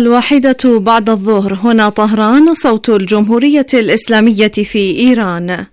1 بعد الظهر. هنا طهران، صوت الجمهورية الإسلامية في إيران.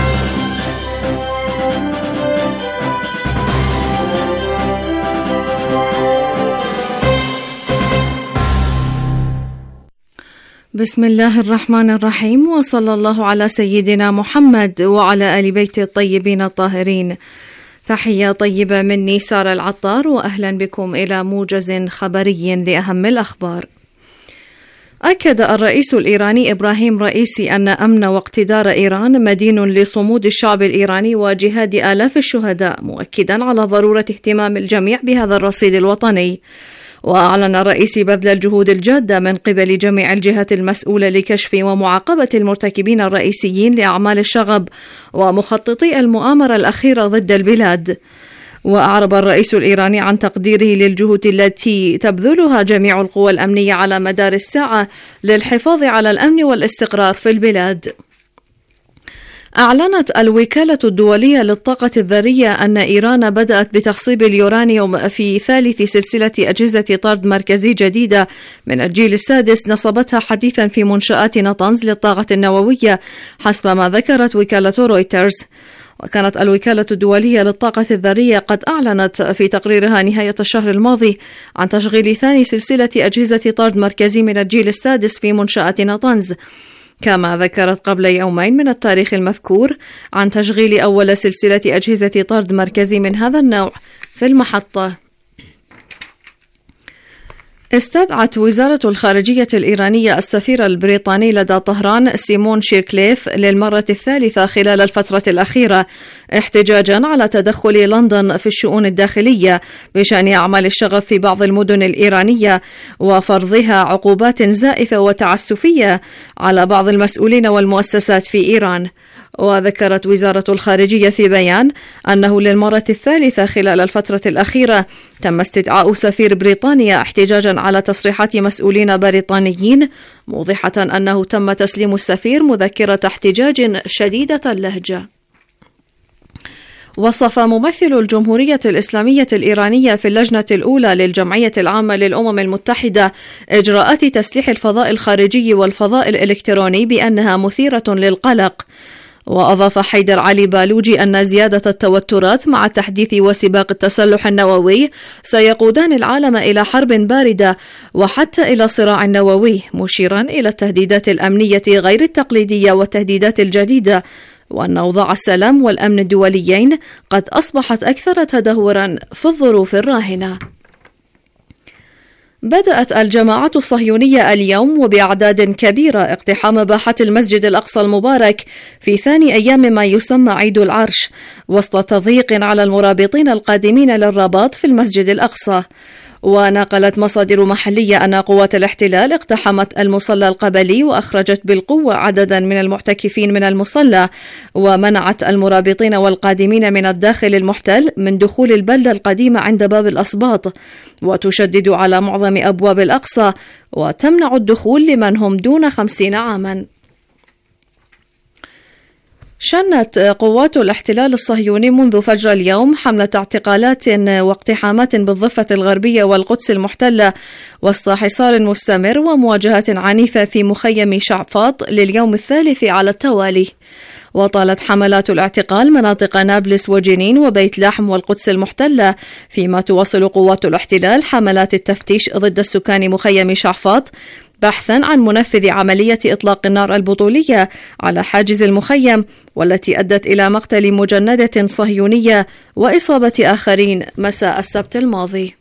بسم الله الرحمن الرحيم، وصلى الله على سيدنا محمد وعلى آل بيت الطيبين الطاهرين. تحية طيبة مني سارة العطار، وأهلا بكم إلى موجز خبري لأهم الأخبار. أكد الرئيس الإيراني إبراهيم رئيسي أن أمن واقتدار إيران مدين لصمود الشعب الإيراني وجهاد آلاف الشهداء، مؤكدا على ضرورة اهتمام الجميع بهذا الرصيد الوطني. وأعلن الرئيس بذل الجهود الجادة من قبل جميع الجهات المسؤولة لكشف ومعاقبة المرتكبين الرئيسيين لأعمال الشغب ومخططي المؤامرة الأخيرة ضد البلاد. وأعرب الرئيس الإيراني عن تقديره للجهود التي تبذلها جميع القوى الأمنية على مدار الساعة للحفاظ على الأمن والاستقرار في البلاد. أعلنت الوكالة الدولية للطاقة الذرية أن إيران بدأت بتخصيب اليورانيوم في ثالث سلسلة أجهزة طرد مركزي جديدة من الجيل السادس نصبتها حديثا في منشآت نطنز للطاقة النووية، حسب ما ذكرت وكالة رويترز. وكانت الوكالة الدولية للطاقة الذرية قد أعلنت في تقريرها نهاية الشهر الماضي عن تشغيل ثاني سلسلة أجهزة طرد مركزي من الجيل السادس في منشآت نطنز، كما ذكرت قبل يومين من التاريخ المذكور عن تشغيل أول سلسلة أجهزة طرد مركزي من هذا النوع في المحطة. استدعت وزارة الخارجية الإيرانية السفير البريطاني لدى طهران سيمون شيركليف للمرة الثالثة خلال الفترة الأخيرة، احتجاجا على تدخل لندن في الشؤون الداخلية بشأن أعمال الشغب في بعض المدن الإيرانية وفرضها عقوبات زائفة وتعسفية على بعض المسؤولين والمؤسسات في إيران. وذكرت وزارة الخارجية في بيان أنه للمرة الثالثة خلال الفترة الأخيرة تم استدعاء سفير بريطانيا احتجاجا على تصريحات مسؤولين بريطانيين، موضحة أنه تم تسليم السفير مذكرة احتجاج شديدة اللهجة. وصف ممثل الجمهورية الإسلامية الإيرانية في اللجنة الأولى للجمعية العامة للأمم المتحدة إجراءات تسليح الفضاء الخارجي والفضاء الإلكتروني بأنها مثيرة للقلق. وأضاف حيدر علي بالوجي أن زيادة التوترات مع تحديث وسباق التسلح النووي سيقودان العالم إلى حرب باردة وحتى إلى صراع نووي، مشيرا إلى التهديدات الأمنية غير التقليدية والتهديدات الجديدة، وأن أوضاع السلام والأمن الدوليين قد أصبحت أكثر تدهورا في الظروف الراهنة. بدأت الجماعة الصهيونية اليوم وبأعداد كبيرة اقتحام باحة المسجد الأقصى المبارك في ثاني أيام ما يسمى عيد العرش، وسط تضييق على المرابطين القادمين للرباط في المسجد الأقصى. ونقلت مصادر محلية أن قوات الاحتلال اقتحمت المصلى القبلي وأخرجت بالقوة عددا من المعتكفين من المصلى، ومنعت المرابطين والقادمين من الداخل المحتل من دخول البلدة القديمة عند باب الأسباط، وتشدد على معظم أبواب الأقصى وتمنع الدخول لمن هم دون 50 عاما. شنت قوات الاحتلال الصهيوني منذ فجر اليوم حملة اعتقالات واقتحامات بالضفة الغربية والقدس المحتلة وسط حصار مستمر ومواجهات عنيفة في مخيم شعفاط لليوم الثالث على التوالي. وطالت حملات الاعتقال مناطق نابلس وجنين وبيت لحم والقدس المحتلة، فيما تواصل قوات الاحتلال حملات التفتيش ضد السكان مخيم شعفاط بحثا عن منفذ عملية إطلاق النار البطولية على حاجز المخيم، والتي أدت إلى مقتل مجندة صهيونية وإصابة آخرين مساء السبت الماضي.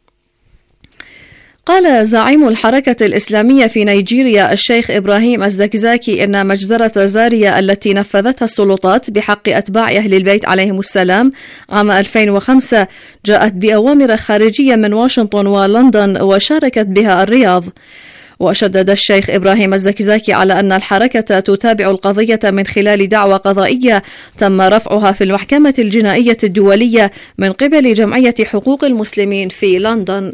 قال زعيم الحركة الإسلامية في نيجيريا الشيخ إبراهيم الزكزاكي إن مجزرة زاريا التي نفذتها السلطات بحق أتباع أهل البيت عليهم السلام عام 2005 جاءت بأوامر خارجية من واشنطن ولندن وشاركت بها الرياض. وشدد الشيخ إبراهيم الزكزاكي على أن الحركة تتابع القضية من خلال دعوى قضائية تم رفعها في المحكمة الجنائية الدولية من قبل جمعية حقوق المسلمين في لندن.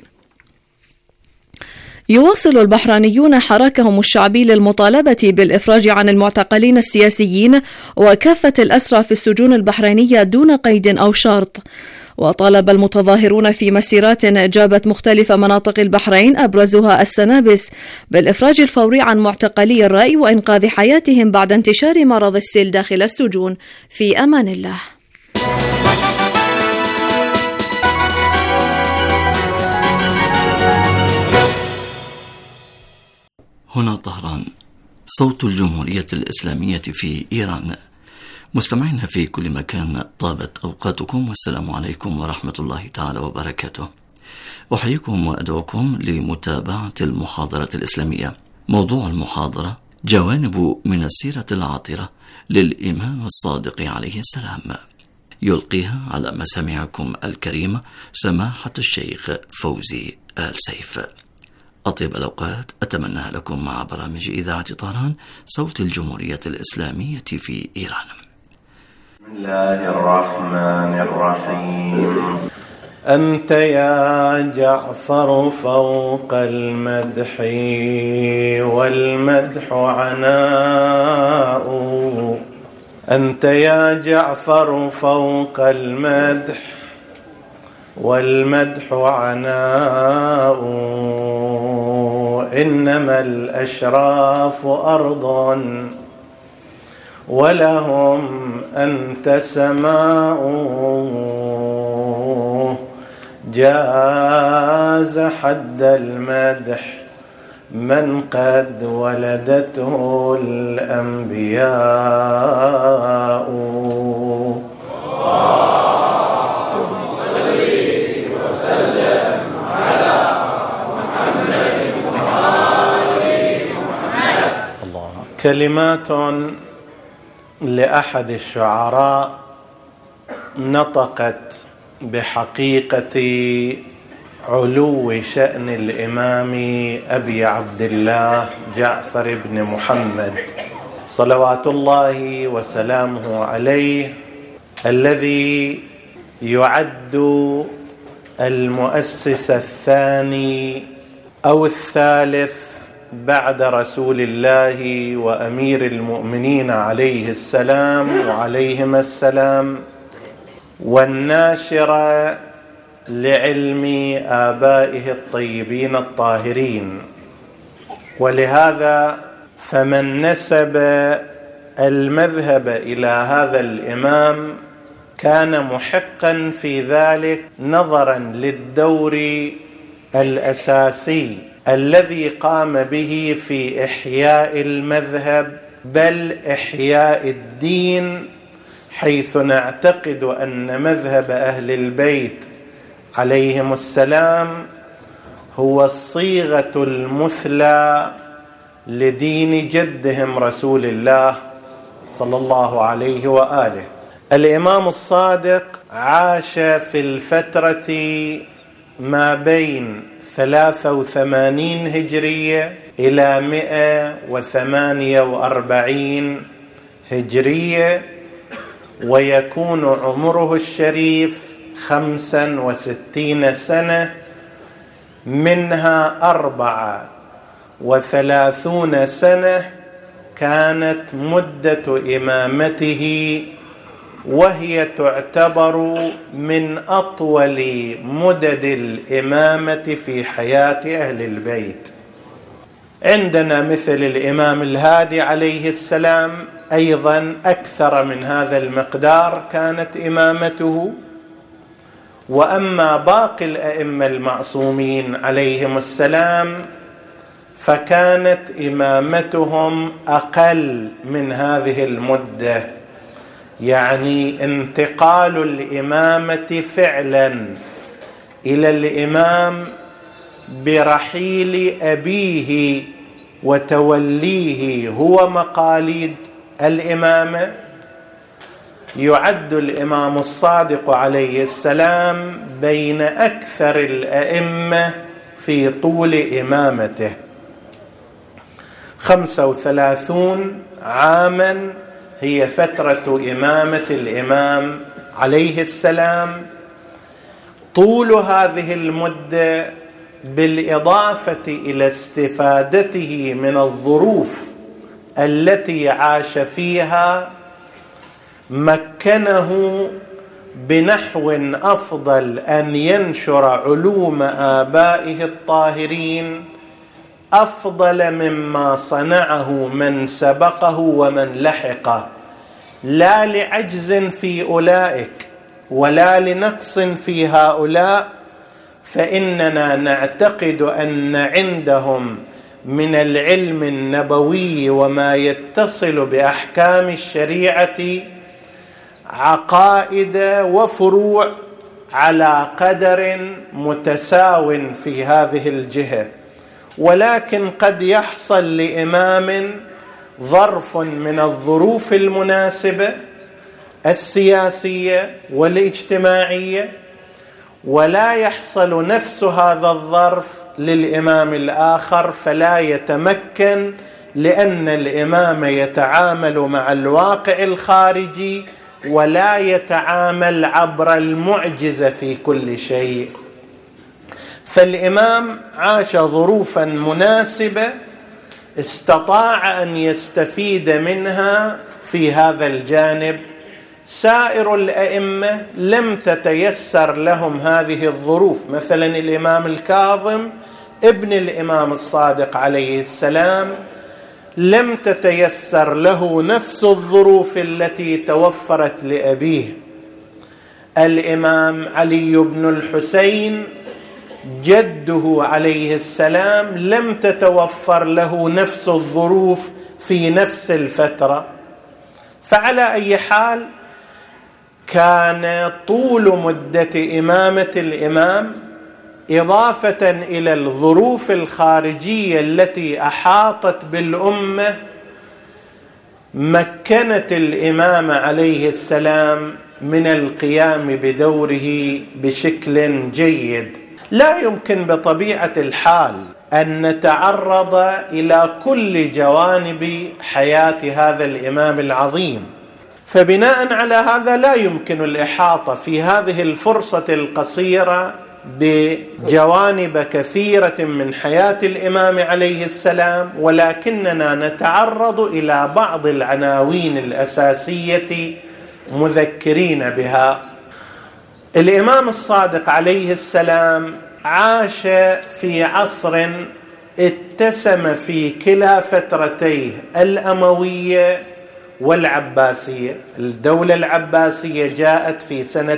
يواصل البحرينيون حراكهم الشعبي للمطالبة بالإفراج عن المعتقلين السياسيين وكافة الأسرى في السجون البحرينية دون قيد أو شرط. وطالب المتظاهرون في مسيرات جابت مختلف مناطق البحرين أبرزها السنابس بالإفراج الفوري عن معتقلي الرأي وإنقاذ حياتهم بعد انتشار مرض السيل داخل السجون. في أمان الله. هنا طهران، صوت الجمهورية الإسلامية في إيران. مستمعين في كل مكان، طابت أوقاتكم والسلام عليكم ورحمة الله تعالى وبركاته. أحييكم وأدعوكم لمتابعة المحاضرة الإسلامية. موضوع المحاضرة: جوانب من السيرة العاطرة للإمام الصادق عليه السلام. يلقيها على مسامعكم الكريمة سماحة الشيخ فوزي آل سيف. أطيب الأوقات أتمنى لكم مع برامج إذاعة طهران، صوت الجمهورية الإسلامية في إيران. بسم الله الرحمن الرحيم. أنت يا جعفر فوق المدح والمدح عناء، أنت يا جعفر فوق المدح والمدح عناء، إنما الأشراف أرض ولهم أنت سماء، جاز حد المدح من قد ولدته الأنبياء. كلمات لأحد الشعراء نطقت بحقيقة علو شأن الإمام أبي عبد الله جعفر بن محمد صلوات الله وسلامه عليه، الذي يعد المؤسس الثاني أو الثالث بعد رسول الله وأمير المؤمنين عليه السلام وعليهما السلام، والناشر لعلم آبائه الطيبين الطاهرين. ولهذا فمن نسب المذهب إلى هذا الإمام كان محقا في ذلك نظرا للدور الأساسي الذي قام به في إحياء المذهب، بل إحياء الدين، حيث نعتقد أن مذهب أهل البيت عليهم السلام هو الصيغة المثلى لدين جدهم رسول الله صلى الله عليه وآله. الإمام الصادق عاش في الفترة ما بين 83 هجرية إلى 148 هجرية، ويكون عمره الشريف 65 سنة، منها 34 سنة كانت مدة إمامته، وهي تعتبر من أطول مدد الإمامة في حياة أهل البيت. عندنا مثل الإمام الهادي عليه السلام أيضا أكثر من هذا المقدار كانت إمامته. وأما باقي الأئمة المعصومين عليهم السلام فكانت إمامتهم أقل من هذه المدة، يعني انتقال الإمامة فعلا إلى الإمام برحيل أبيه وتوليه هو مقاليد الإمامة. يعد الإمام الصادق عليه السلام بين أكثر الأئمة في طول إمامته، 35 عاما هي فترة إمامة الإمام عليه السلام. طول هذه المدة بالإضافة إلى استفادته من الظروف التي عاش فيها مكنه بنحو أفضل أن ينشر علوم آبائه الطاهرين أفضل مما صنعه من سبقه ومن لحقه، لا لعجز في أولئك ولا لنقص في هؤلاء، فإننا نعتقد أن عندهم من العلم النبوي وما يتصل بأحكام الشريعة عقائد وفروع على قدر متساو في هذه الجهة. ولكن قد يحصل لإمام ظرف من الظروف المناسبة السياسية والاجتماعية، ولا يحصل نفس هذا الظرف للإمام الآخر، فلا يتمكن، لأن الإمام يتعامل مع الواقع الخارجي ولا يتعامل عبر المعجزة في كل شيء. فالإمام عاش ظروفا مناسبة استطاع أن يستفيد منها في هذا الجانب. سائر الأئمة لم تتيسر لهم هذه الظروف، مثلا الإمام الكاظم ابن الإمام الصادق عليه السلام لم تتيسر له نفس الظروف التي توفرت لأبيه. الإمام علي بن الحسين جده عليه السلام لم تتوفر له نفس الظروف في نفس الفترة. فعلى أي حال كان طول مدة إمامة الإمام إضافة إلى الظروف الخارجية التي أحاطت بالأمة مكنت الإمام عليه السلام من القيام بدوره بشكل جيد. لا يمكن بطبيعة الحال أن نتعرض إلى كل جوانب حياة هذا الإمام العظيم، فبناء على هذا لا يمكن الإحاطة في هذه الفرصة القصيرة بجوانب كثيرة من حياة الإمام عليه السلام، ولكننا نتعرض إلى بعض العناوين الأساسية مذكرين بها. الإمام الصادق عليه السلام عاش في عصر اتسم في كلا فترتيه الأموية والعباسية. الدولة العباسية جاءت في سنة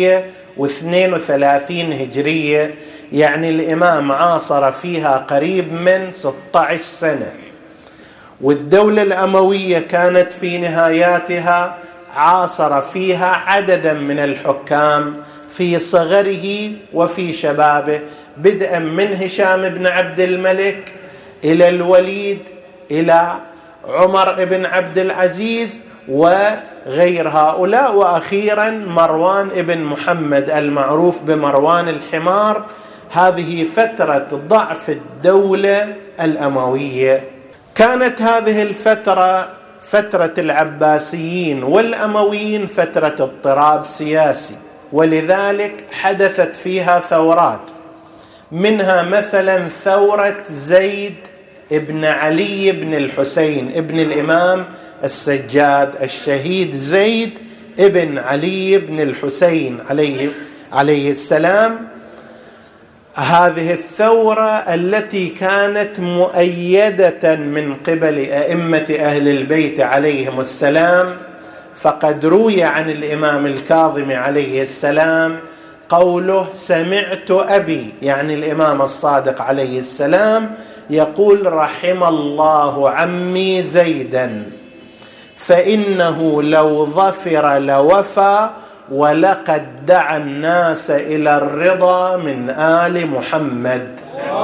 132 هجرية، يعني الإمام عاصر فيها قريب من 16 سنة، والدولة الأموية كانت في نهاياتها عاصر فيها عددا من الحكام في صغره وفي شبابه، بدءا من هشام بن عبد الملك إلى الوليد إلى عمر بن عبد العزيز وغير هؤلاء، وأخيرا مروان بن محمد المعروف بمروان الحمار. هذه فترة ضعف الدولة الأموية. كانت هذه الفترة فترة العباسيين والأمويين فترة اضطراب سياسي، ولذلك حدثت فيها ثورات، منها مثلا ثورة زيد ابن علي بن الحسين ابن الإمام السجاد، الشهيد زيد ابن علي بن الحسين عليه السلام. هذه الثورة التي كانت مؤيدة من قبل أئمة أهل البيت عليهم السلام، فقد روي عن الإمام الكاظم عليه السلام قوله: سمعت أبي، يعني الإمام الصادق عليه السلام، يقول: رحم الله عمي زيدا فإنه لو ظفر لوفى ولقد دعا الناس إلى الرضا من آل محمد.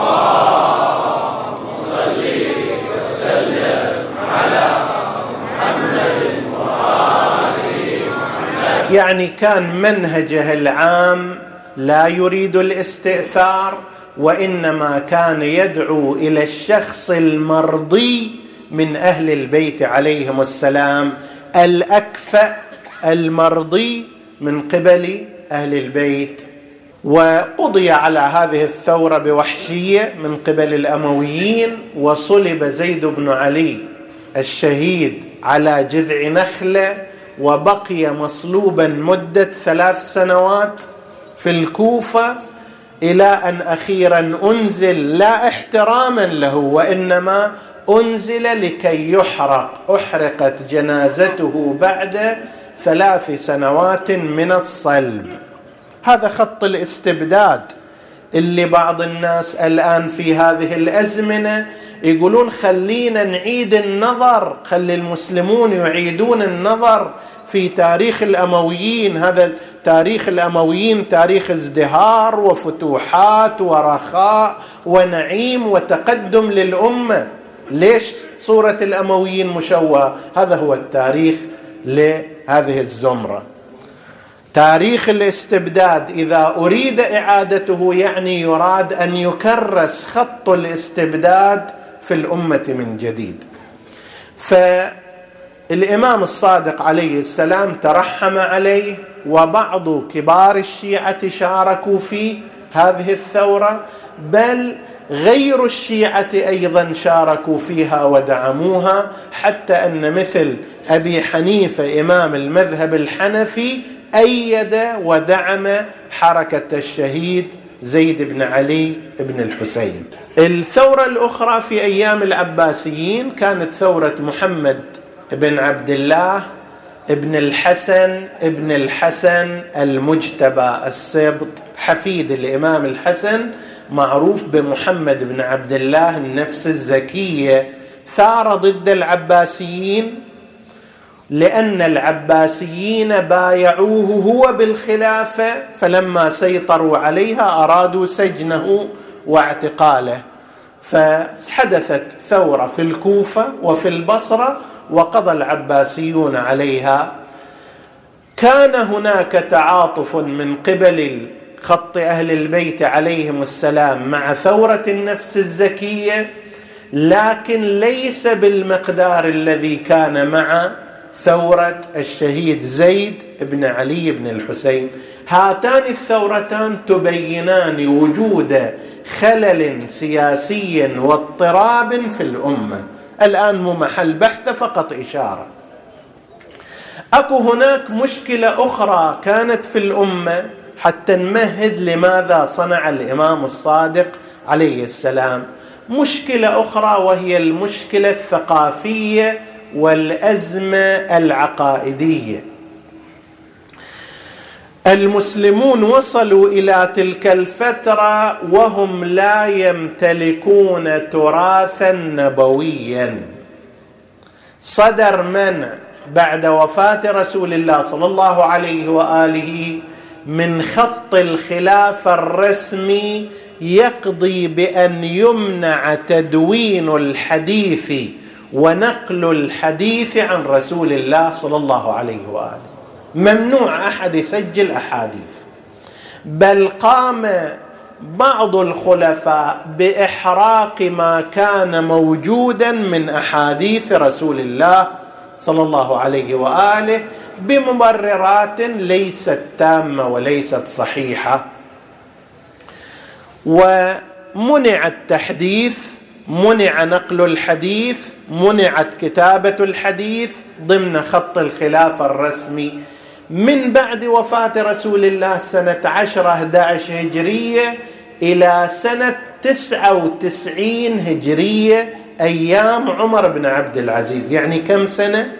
صل وسلم على محمد وآل محمد. يعني كان منهجه العام لا يريد الاستئثار، وإنما كان يدعو إلى الشخص المرضي من أهل البيت عليهم السلام، الأكفأ المرضي من قبل أهل البيت. وقضي على هذه الثورة بوحشية من قبل الأمويين، وصلب زيد بن علي الشهيد على جذع نخلة، وبقي مصلوبا مدة 3 سنوات في الكوفة، إلى أن أخيرا أنزل لا احتراما له وإنما أنزل لكي يحرق. أحرقت جنازته بعد 3 سنوات من الصلب. هذا خط الاستبداد اللي بعض الناس الآن في هذه الأزمنة يقولون خلينا نعيد النظر، خلي المسلمون يعيدون النظر في تاريخ الأمويين. هذا تاريخ الأمويين تاريخ ازدهار وفتوحات ورخاء ونعيم وتقدم للأمة. ليش صورة الأمويين مشوهة؟ هذا هو التاريخ لهذه الزمرة. تاريخ الاستبداد إذا أريد إعادته يعني يراد أن يكرس خط الاستبداد في الأمة من جديد. فالإمام الصادق عليه السلام ترحم عليه، وبعض كبار الشيعة شاركوا في هذه الثورة، بل غير الشيعة أيضا شاركوا فيها ودعموها، حتى أن مثل أبي حنيفة إمام المذهب الحنفي أيد ودعم حركة الشهيد زيد بن علي بن الحسين. الثورة الأخرى في أيام العباسيين كانت ثورة محمد بن عبد الله ابن الحسن المجتبى السبط، حفيد الإمام الحسن، معروف بمحمد بن عبد الله النفس الزكية. ثار ضد العباسيين لأن العباسيين بايعوه هو بالخلافة، فلما سيطروا عليها أرادوا سجنه واعتقاله، فحدثت ثورة في الكوفة وفي البصرة وقضى العباسيون عليها. كان هناك تعاطف من قبل خط أهل البيت عليهم السلام مع ثورة النفس الزكية، لكن ليس بالمقدار الذي كان مع ثورة الشهيد زيد بن علي بن الحسين. هاتان الثورتان تبينان وجود خلل سياسي واضطراب في الأمة. الآن مو محل بحث، فقط إشارة. أكو هناك مشكلة أخرى كانت في الأمة حتى نمهد لماذا صنع الإمام الصادق عليه السلام. مشكلة أخرى وهي المشكلة الثقافية والأزمة العقائدية. المسلمون وصلوا إلى تلك الفترة وهم لا يمتلكون تراثا نبويا. صدر منع بعد وفاة رسول الله صلى الله عليه وآله من خط الخلافة الرسمي يقضي بأن يمنع تدوين الحديث ونقل الحديث عن رسول الله صلى الله عليه وآله. ممنوع أحد يسجل أحاديث، بل قام بعض الخلفاء بإحراق ما كان موجودا من أحاديث رسول الله صلى الله عليه وآله بمبررات ليست تامة وليست صحيحة. ومنع التحديث، منع نقل الحديث، منعت كتابة الحديث ضمن خط الخلافة الرسمي من بعد وفاة رسول الله سنة 10-11 هجرية إلى سنة 99 هجرية أيام عمر بن عبد العزيز. يعني كم سنة؟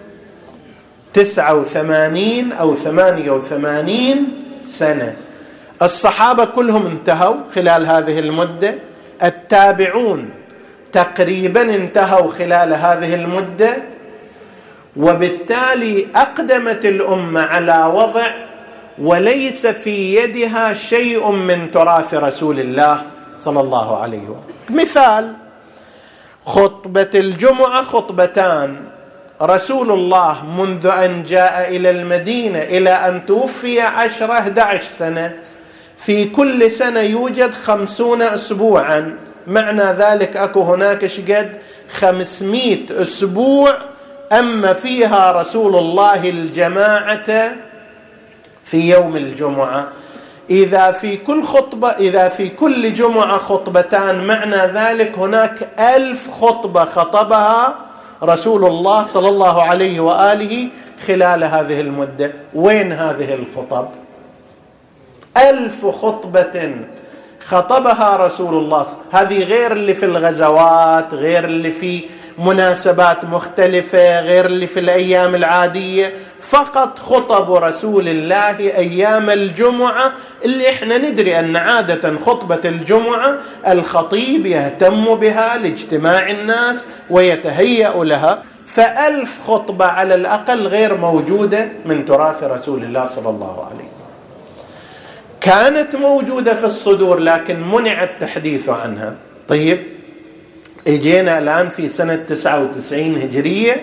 89 أو 88 سنة. الصحابة كلهم انتهوا خلال هذه المدة، التابعون تقريبا انتهوا خلال هذه المدة، وبالتالي أقدمت الأمة على وضع وليس في يدها شيء من تراث رسول الله صلى الله عليه وسلم. مثال: خطبة الجمعة خطبتان. رسول الله منذ أن جاء إلى المدينة إلى أن توفي 10-11 سنة، في كل سنة يوجد 50 أسبوعا. معنى ذلك أكو هناك شقد 500 أسبوع أما فيها رسول الله الجماعة في يوم الجمعة. إذا في كل جمعة خطبتان، معنى ذلك هناك 1000 خطبة خطبها رسول الله صلى الله عليه وآله خلال هذه المدة. وين هذه الخطب؟ 1000 خطبة خطبها رسول الله. هذه غير اللي في الغزوات، غير اللي في مناسبات مختلفة، غير اللي في الأيام العادية. فقط خطب رسول الله أيام الجمعة، اللي احنا ندري أن عادة خطبة الجمعة الخطيب يهتم بها لاجتماع الناس ويتهيأ لها. ف1000 خطبة على الأقل غير موجودة من تراث رسول الله صلى الله عليه وسلم. كانت موجودة في الصدور لكن منع التحديث عنها. طيب، اجينا الآن في سنة 99 هجرية،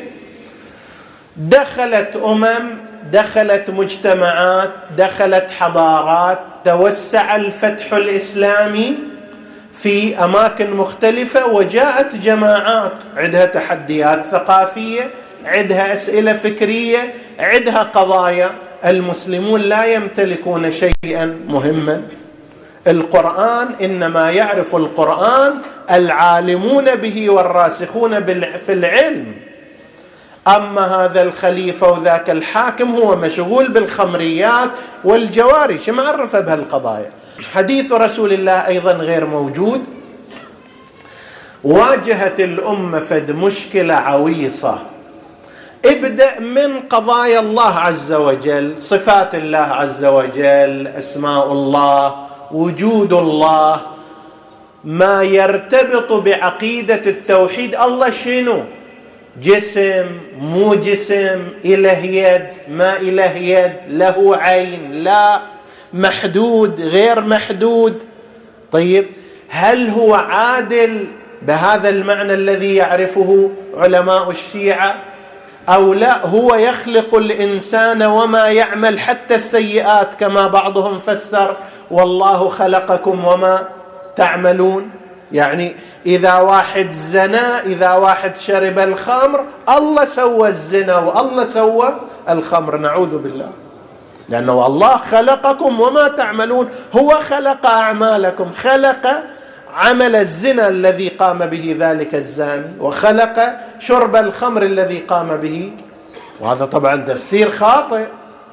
دخلت دخلت مجتمعات، دخلت حضارات، توسع الفتح الإسلامي في أماكن مختلفة، وجاءت جماعات عندها تحديات ثقافية، عندها أسئلة فكرية، عندها قضايا. المسلمون لا يمتلكون شيئا مهما. القرآن إنما يعرف القرآن العالمون به والراسخون في العلم. أما هذا الخليفة وذاك الحاكم هو مشغول بالخمريات والجواري، شو معرفة بهالقضايا. حديث رسول الله أيضا غير موجود. واجهت الأمة فد مشكلة عويصة. ابدأ من قضايا الله عز وجل، صفات الله عز وجل، أسماء الله، وجود الله، ما يرتبط بعقيدة التوحيد. الله شنو؟ جسم، مو جسم، إله يد، ما إله يد، له عين، لا، محدود، غير محدود. طيب، هل هو عادل بهذا المعنى الذي يعرفه علماء الشيعة، أو لا هو يخلق الإنسان وما يعمل حتى السيئات كما بعضهم فسر والله خلقكم وما تعملون؟ يعني إذا واحد زنى، إذا واحد شرب الخمر، الله سوى الزنا والله سوى الخمر، نعوذ بالله، لأنه الله خلقكم وما تعملون. هو خلق أعمالكم، خلق عمل الزنا الذي قام به ذلك الزاني، وخلق شرب الخمر الذي قام به، وهذا طبعا تفسير خاطئ.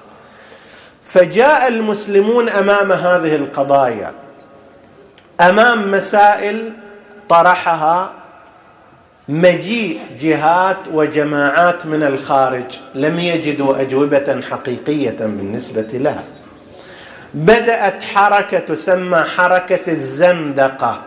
فجاء المسلمون أمام هذه القضايا، أمام مسائل طرحها مجيء جهات وجماعات من الخارج لم يجدوا أجوبة حقيقية بالنسبة لها. بدأت حركة تسمى حركة الزندقة.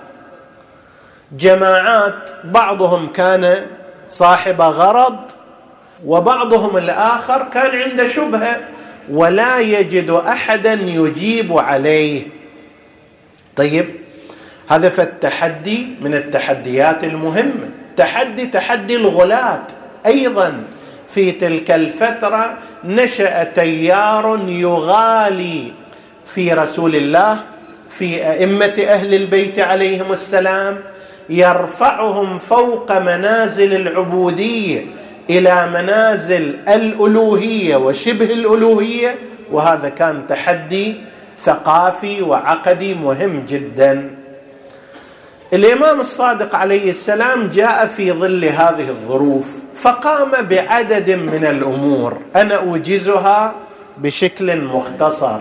جماعات بعضهم كان صاحب غرض، وبعضهم الآخر كان عنده شبهة ولا يجد أحدا يجيب عليه. طيب، هذا فالتحدي من التحديات المهمة. تحدي الغلاة. أيضا في تلك الفترة نشأ تيار يغالي في رسول الله، في أئمة أهل البيت عليهم السلام، يرفعهم فوق منازل العبودية إلى منازل الألوهية وشبه الألوهية. وهذا كان تحدي ثقافي وعقدي مهم جدا. الإمام الصادق عليه السلام جاء في ظل هذه الظروف فقام بعدد من الأمور، أنا أوجزها بشكل مختصر.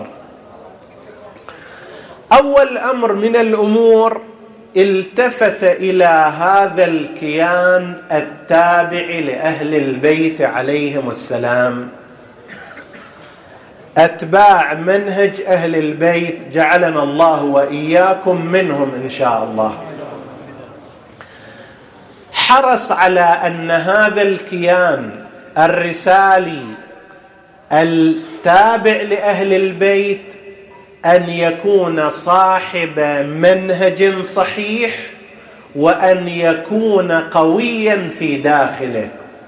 أول أمر من الأمور، التفت إلى هذا الكيان التابع لأهل البيت عليهم السلام، أتباع منهج أهل البيت، جعلنا الله وإياكم منهم إن شاء الله. حرص على أن هذا الكيان الرسالي التابع لأهل البيت أن يكون صاحب منهج صحيح، وأن يكون قويا في داخله.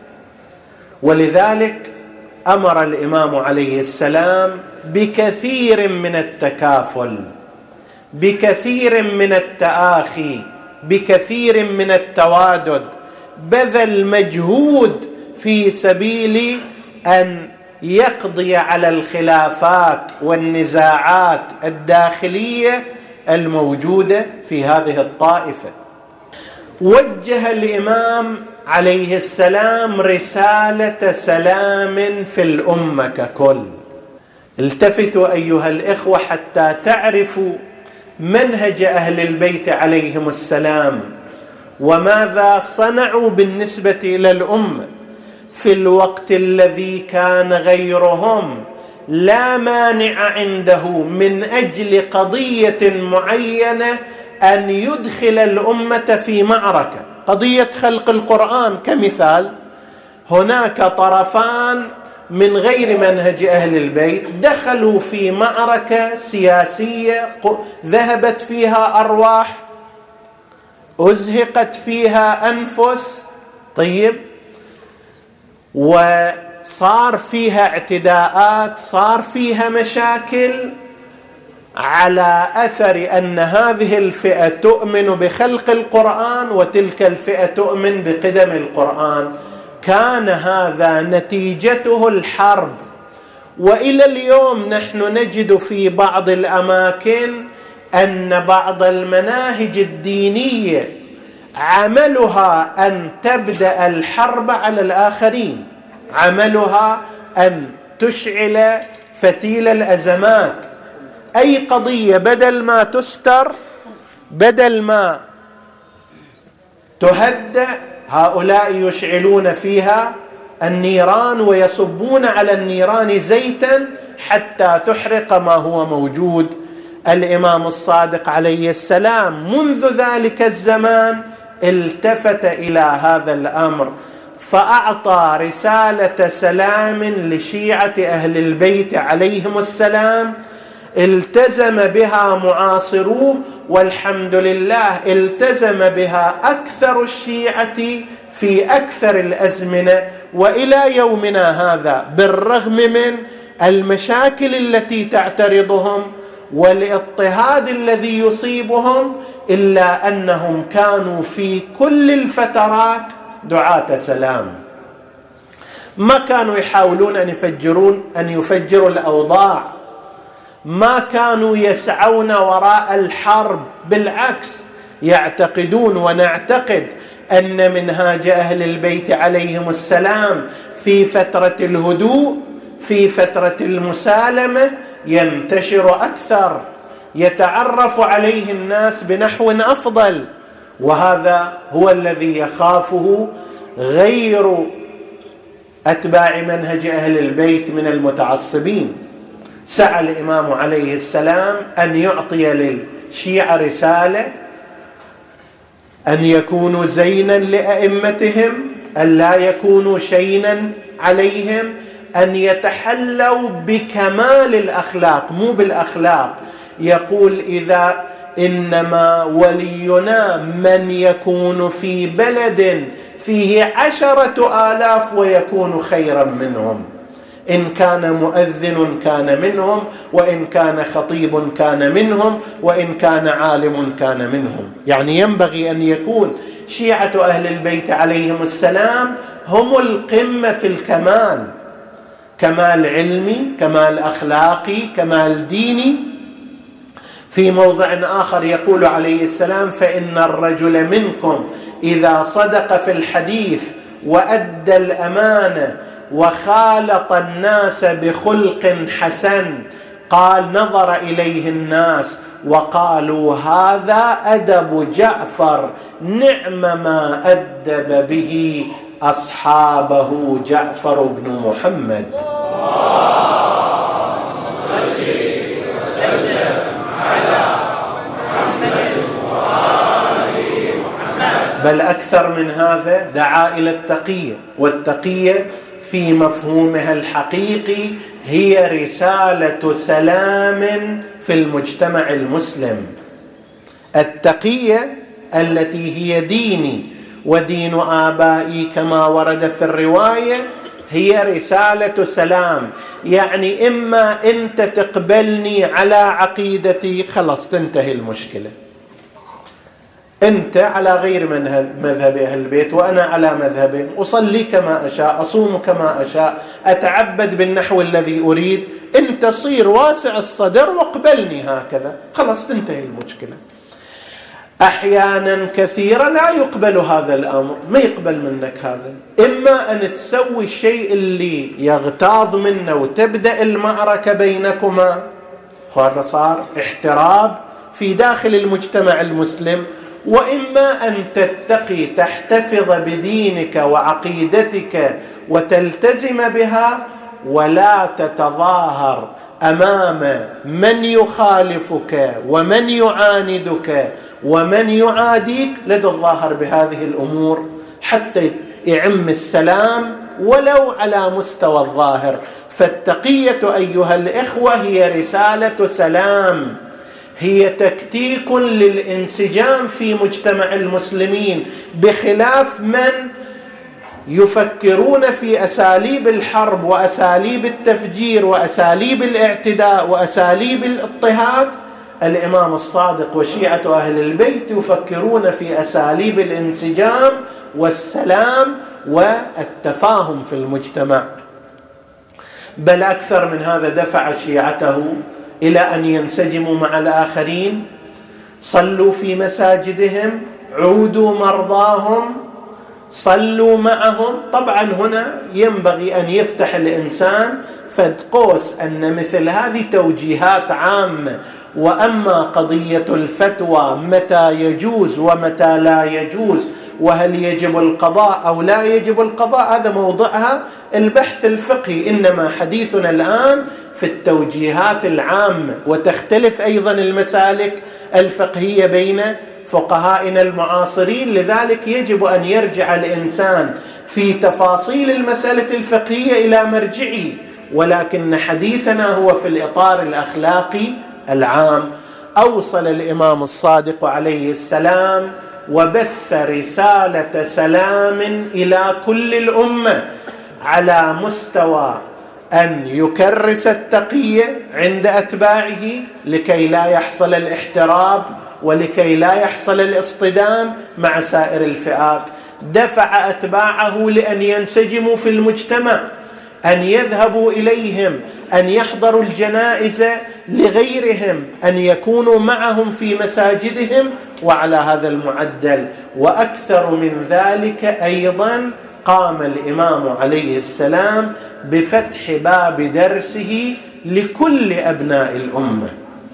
ولذلك أمر الإمام عليه السلام بكثير من التكافل، بكثير من التآخي، بكثير من التوادد، بذل مجهود في سبيل أن يقضي على الخلافات والنزاعات الداخلية الموجودة في هذه الطائفة. وجه الإمام عليه السلام رسالة سلام في الأمة ككل. التفتوا أيها الإخوة حتى تعرفوا منهج أهل البيت عليهم السلام وماذا صنعوا بالنسبة إلى الأمة في الوقت الذي كان غيرهم لا مانع عنده من أجل قضية معينة أن يدخل الأمة في معركة. قضية خلق القرآن كمثال، هناك طرفان من غير منهج أهل البيت دخلوا في معركة سياسية ذهبت فيها أرواح، أزهقت فيها أنفس، طيب، وصار فيها اعتداءات، صار فيها مشاكل على أثر أن هذه الفئة تؤمن بخلق القرآن وتلك الفئة تؤمن بقدم القرآن. كان هذا نتيجته الحرب. وإلى اليوم نحن نجد في بعض الأماكن أن بعض المناهج الدينية عملها أن تبدأ الحرب على الآخرين، عملها أن تشعل فتيل الأزمات. أي قضية بدل ما تستر، بدل ما تهدأ، هؤلاء يشعلون فيها النيران ويصبون على النيران زيتا حتى تحرق ما هو موجود. الإمام الصادق عليه السلام منذ ذلك الزمان التفت إلى هذا الأمر فأعطى رسالة سلام لشيعة أهل البيت عليهم السلام، التزم بها معاصروه، والحمد لله التزم بها أكثر الشيعة في أكثر الأزمنة وإلى يومنا هذا، بالرغم من المشاكل التي تعترضهم والاضطهاد الذي يصيبهم، إلا أنهم كانوا في كل الفترات دعاة سلام. ما كانوا يحاولون أن يفجروا الأوضاع، ما كانوا يسعون وراء الحرب، بالعكس يعتقدون ونعتقد أن منهاج أهل البيت عليهم السلام في فترة الهدوء، في فترة المسالمة ينتشر أكثر، يتعرف عليه الناس بنحو أفضل، وهذا هو الذي يخافه غير أتباع منهج أهل البيت من المتعصبين. سعى الإمام عليه السلام أن يعطي للشيعة رسالة أن يكونوا زينا لأئمتهم، أن لا يكونوا شينا عليهم، أن يتحلوا بكمال الأخلاق مو بالأخلاق. يقول إذا إنما ولينا من يكون في بلد فيه 10,000 ويكون خيرا منهم، إن كان مؤذن كان منهم، وإن كان خطيب كان منهم، وإن كان عالم كان منهم. يعني ينبغي أن يكون شيعة أهل البيت عليهم السلام هم القمة في الكمال، كمال علمي، كمال أخلاقي، كمال ديني. في موضع آخر يقول عليه السلام: فإن الرجل منكم إذا صدق في الحديث وأدى الأمانة وخالط الناس بخلق حسن، قال نظر إليه الناس وقالوا هذا أدب جعفر، نعم ما أدب به أصحابه جعفر بن محمد. بل أكثر من هذا، دعا إلى التقية، والتقية في مفهومها الحقيقي هي رسالة سلام في المجتمع المسلم. التقية التي هي ديني ودين آبائي كما ورد في الرواية هي رسالة سلام. يعني إما أنت تقبلني على عقيدتي، خلاص تنتهي المشكلة، أنت على غير مذهب أهل البيت وأنا على مذهبي، أصلي كما أشاء، أصوم كما أشاء، أتعبد بالنحو الذي أريد، أنت صير واسع الصدر واقبلني هكذا، خلاص تنتهي المشكلة. أحيانا كثيرة لا يقبل هذا الأمر، ما يقبل منك هذا، إما أن تسوي الشيء اللي يغتاظ منه وتبدأ المعركة بينكما، وهذا صار احتراب في داخل المجتمع المسلم، وإما أن تتقي تحتفظ بدينك وعقيدتك وتلتزم بها ولا تتظاهر أمام من يخالفك ومن يعاندك ومن يعاديك، لتتظاهر بهذه الأمور حتى يعم السلام ولو على مستوى الظاهر. فالتقية أيها الإخوة هي رسالة سلام، هي تكتيك للانسجام في مجتمع المسلمين، بخلاف من يفكرون في أساليب الحرب وأساليب التفجير وأساليب الاعتداء وأساليب الاضطهاد. الإمام الصادق وشيعة أهل البيت يفكرون في أساليب الانسجام والسلام والتفاهم في المجتمع، بل أكثر من هذا دفع شيعته إلى أن ينسجموا مع الآخرين. صلوا في مساجدهم، عودوا مرضاهم، صلوا معهم. طبعا هنا ينبغي أن يفتح الإنسان فد قوس أن مثل هذه توجيهات عامة، وأما قضية الفتوى متى يجوز ومتى لا يجوز وهل يجب القضاء أو لا يجب القضاء، هذا موضعها البحث الفقهي، إنما حديثنا الآن في التوجيهات العامة. وتختلف أيضا المسالك الفقهية بين فقهائنا المعاصرين، لذلك يجب أن يرجع الإنسان في تفاصيل المسألة الفقهية إلى مرجعه، ولكن حديثنا هو في الإطار الأخلاقي العام. أوصل الإمام الصادق عليه السلام وبث رسالة سلام إلى كل الأمة، على مستوى أن يكرس التقية عند أتباعه لكي لا يحصل الاحتراب ولكي لا يحصل الاصطدام مع سائر الفئات. دفع أتباعه لأن ينسجموا في المجتمع، أن يذهبوا إليهم، أن يحضروا الجنائز لغيرهم، أن يكونوا معهم في مساجدهم، وعلى هذا المعدل. وأكثر من ذلك أيضا قام الإمام عليه السلام بفتح باب درسه لكل أبناء الأمة،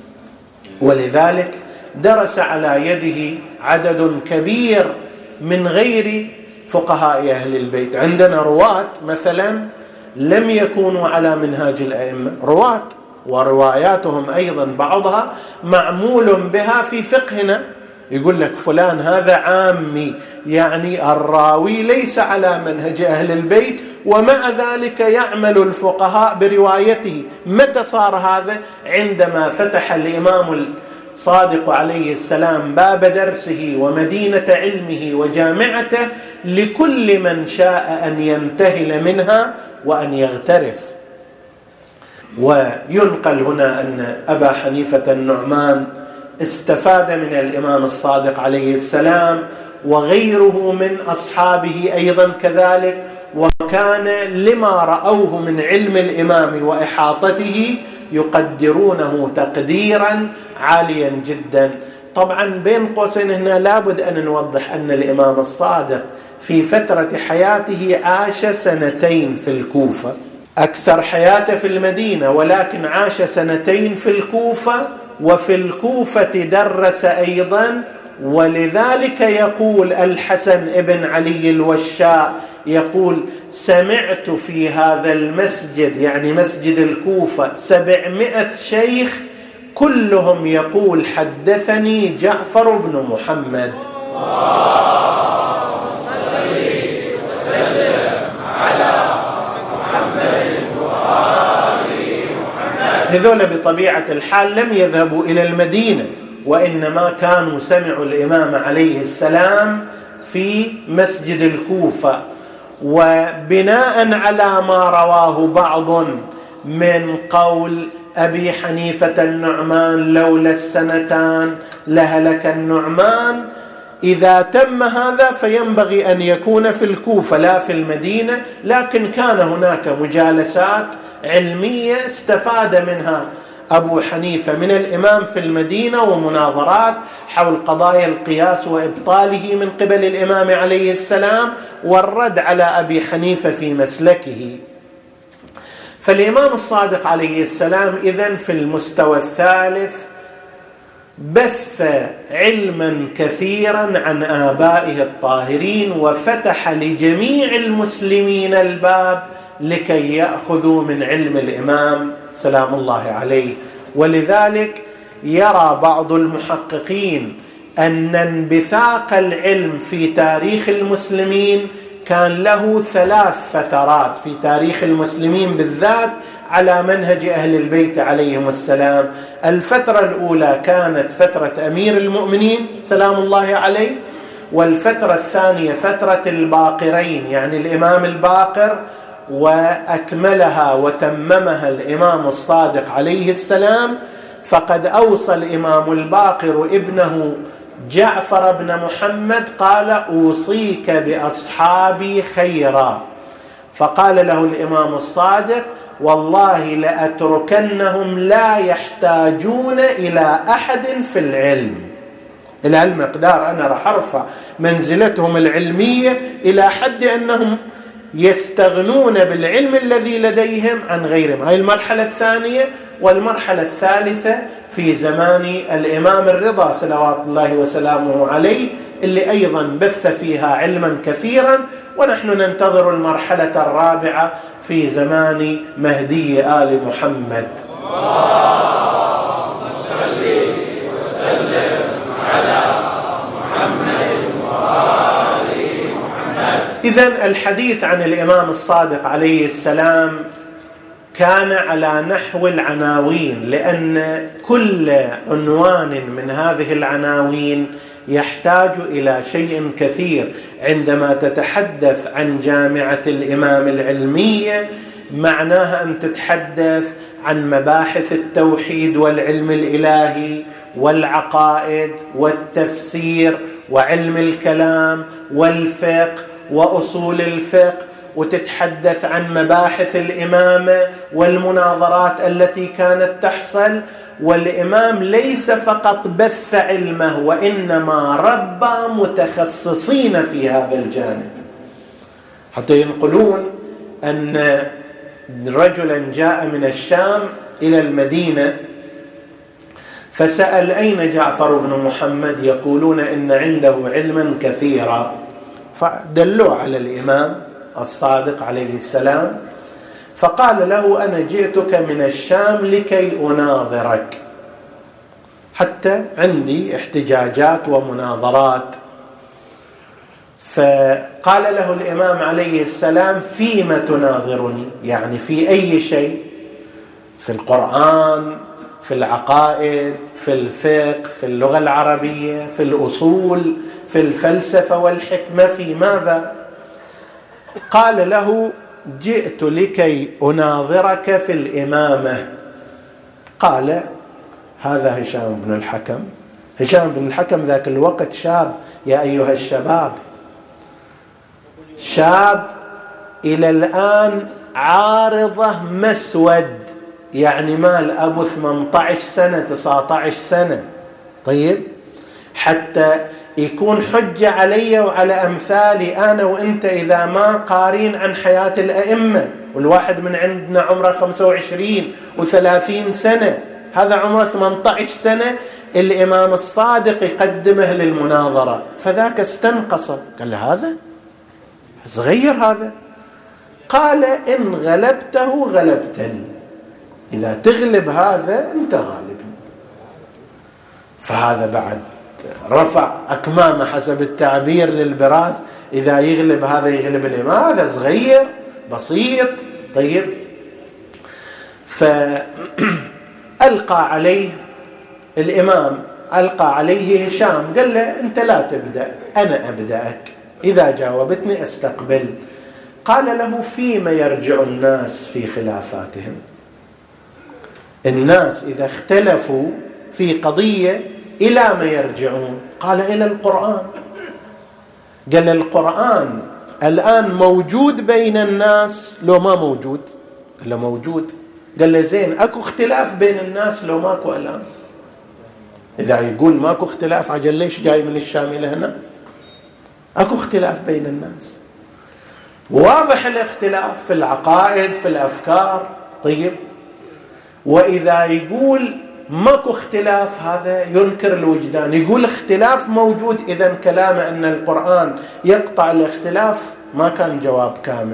ولذلك درس على يده عدد كبير من غير فقهاء أهل البيت. عندنا رواة مثلا لم يكونوا على منهاج الأئمة، رواة ورواياتهم أيضا بعضها معمول بها في فقهنا. يقول لك فلان هذا عامي، يعني الراوي ليس على منهج أهل البيت، ومع ذلك يعمل الفقهاء بروايته. متى صار هذا؟ عندما فتح الإمام الصادق عليه السلام باب درسه ومدينة علمه وجامعته لكل من شاء أن ينتهل منها وأن يغترف. وينقل هنا أن أبا حنيفة النعمان استفاد من الإمام الصادق عليه السلام، وغيره من أصحابه أيضا كذلك، وكان لما رأوه من علم الإمام وإحاطته يقدرونه تقديرا عاليا جدا. طبعا بين قوسين هنا لابد أن نوضح أن الإمام الصادق في فترة حياته عاش 2 في الكوفة، أكثر حياته في المدينة، ولكن عاش 2 في الكوفة، وفي الكوفة درس أيضا. ولذلك يقول الحسن ابن علي الوشاء يقول: سمعت في هذا المسجد، يعني مسجد الكوفة، 700 شيخ كلهم يقول حدثني جعفر بن محمد. هذول بطبيعة الحال لم يذهبوا إلى المدينة، وإنما كانوا سمعوا الإمام عليه السلام في مسجد الكوفة. وبناء على ما رواه بعض من قول أبي حنيفة النعمان: لولا 2 لهلك النعمان، إذا تم هذا فينبغي أن يكون في الكوفة لا في المدينة. لكن كان هناك مجالسات علمية استفاد منها أبو حنيفة من الإمام في المدينة، ومناظرات حول قضايا القياس وإبطاله من قبل الإمام عليه السلام، والرد على أبي حنيفة في مسلكه. فالإمام الصادق عليه السلام إذن في المستوى الثالث بث علما كثيرا عن آبائه الطاهرين، وفتح لجميع المسلمين الباب لكي يأخذوا من علم الإمام سلام الله عليه. ولذلك يرى بعض المحققين أن انبثاق العلم في تاريخ المسلمين كان له 3 فترات في تاريخ المسلمين بالذات على منهج أهل البيت عليهم السلام. الفترة الأولى كانت فترة أمير المؤمنين سلام الله عليه، والفترة الثانية فترة الباقرين، يعني الإمام الباقر، وأكملها وتممها الإمام الصادق عليه السلام. فقد أوصى الإمام الباقر ابنه جعفر بن محمد قال: أوصيك بأصحابي خيرا. فقال له الإمام الصادق: والله لأتركنهم لا يحتاجون إلى أحد في العلم. إلى المقدار أنا رح أرفع منزلتهم العلمية إلى حد أنهم يستغنون بالعلم الذي لديهم عن غيرهم. هذه المرحلة الثانية. والمرحلة الثالثة في زمان الإمام الرضا صلوات الله وسلامه عليه، اللي أيضا بث فيها علما كثيرا. ونحن ننتظر المرحلة الرابعة في زمان مهدي آل محمد. اللهم صل وسلم على محمد وآل محمد. إذن الحديث عن الإمام الصادق عليه السلام كان على نحو العناوين، لأن كل عنوان من هذه العناوين يحتاج إلى شيء كثير. عندما تتحدث عن جامعة الإمام العلمية معناها أن تتحدث عن مباحث التوحيد والعلم الإلهي والعقائد والتفسير وعلم الكلام والفقه وأصول الفقه، وتتحدث عن مباحث الإمامة والمناظرات التي كانت تحصل. والإمام ليس فقط بث علمه، وإنما ربى متخصصين في هذا الجانب. حتى ينقلون أن رجلا جاء من الشام إلى المدينة فسأل: أين جعفر بن محمد؟ يقولون إن عنده علما كثيرا. فدلوا على الإمام الصادق عليه السلام، فقال له: أنا جئتك من الشام لكي أناظرك، حتى عندي احتجاجات ومناظرات. فقال له الإمام عليه السلام: فيما تناظرني؟ يعني في أي شيء؟ في القرآن، في العقائد، في الفقه، في اللغة العربية، في الأصول، في الفلسفة والحكمة، في ماذا؟ قال له: جئت لكي أناظرك في الإمامة. قال: هذا هشام بن الحكم. هشام بن الحكم ذاك الوقت شاب، يا أيها الشباب، شاب إلى الآن عارضة مسود، يعني مال أبو 18 سنة 19 سنة. طيب، حتى يكون حجة علي وعلى أمثالي أنا وإنت إذا ما قارين عن حياة الأئمة. والواحد من عندنا عمره 25 و30 سنة، هذا عمره 18 سنة الإمام الصادق يقدمه للمناظرة. فذاك استنقص، قال له: هذا صغير هذا. قال: إن غلبته غلبتني، إذا تغلب هذا أنت غالبني. فهذا بعد رفع أكمامه حسب التعبير للبراز، إذا يغلب هذا يغلب الإمام، هذا صغير بسيط. طيب، فألقى عليه الإمام، ألقى عليه هشام، قال له: أنت لا تبدأ، أنا أبدأك، إذا جاوبتني أستقبل. قال له: فيما يرجع الناس في خلافاتهم؟ الناس إذا اختلفوا في قضية إلى ما يرجعون؟ قال: إلى القرآن. قال: القرآن الآن موجود بين الناس لو ما موجود؟ قال: موجود. قال له زين اكو اختلاف بين الناس لو ماكو الآن؟ إذا يقول ماكو اختلاف عجل ليش جاي من الشام إلى هنا؟ اكو اختلاف بين الناس، واضح الاختلاف في العقائد في الأفكار. طيب وإذا يقول ماكو اختلاف هذا ينكر الوجدان، يقول اختلاف موجود، إذن كلامه أن القرآن يقطع الاختلاف ما كان جواب كامل.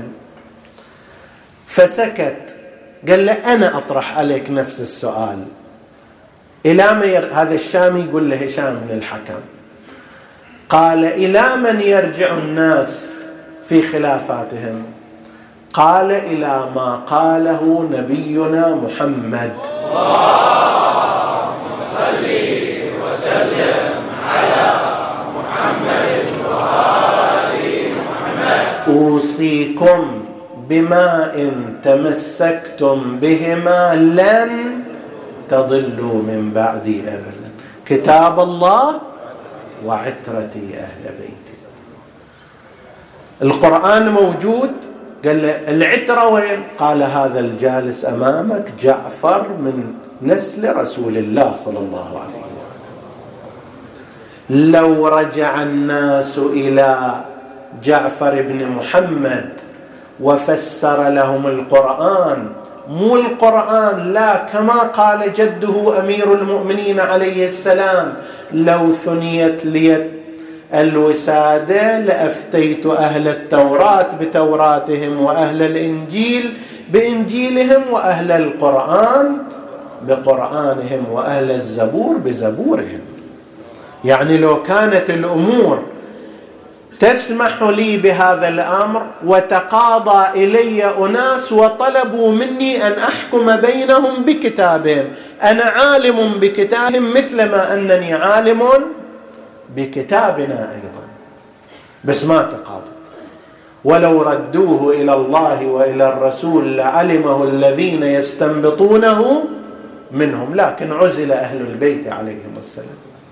فسكت، قال له أنا أطرح عليك نفس السؤال. إلى ما هذا الشامي يقول له هشام بن الحكم، قال إلى من يرجع الناس في خلافاتهم؟ قال إلى ما قاله نبينا محمد اللهم صل وسلم على محمد وآل محمد أوصيكم بما إن تمسكتم بهما لن تضلوا من بعدي أبدا، كتاب الله وعترتي أهل بيتي. القرآن موجود، قال له العترة وين؟ قال هذا الجالس أمامك جعفر من نسل رسول الله صلى الله عليه وسلم. لو رجع الناس إلى جعفر بن محمد وفسر لهم القرآن، مو القرآن لا، كما قال جده أمير المؤمنين عليه السلام لو ثنيت لي الوسادة لأفتيت أهل التوراة بتوراتهم وأهل الإنجيل بإنجيلهم وأهل القرآن بقرآنهم وأهل الزبور بزبورهم. يعني لو كانت الأمور تسمح لي بهذا الأمر وتقاضى إلي أناس وطلبوا مني أن أحكم بينهم بكتابهم، أنا عالم بكتابهم مثلما أنني عالم بكتابنا أيضا، بس ما تقاضوا. ولو ردوه إلى الله وإلى الرسول لعلمه الذين يستنبطونه منهم، لكن عزل أهل البيت عليهم السلام.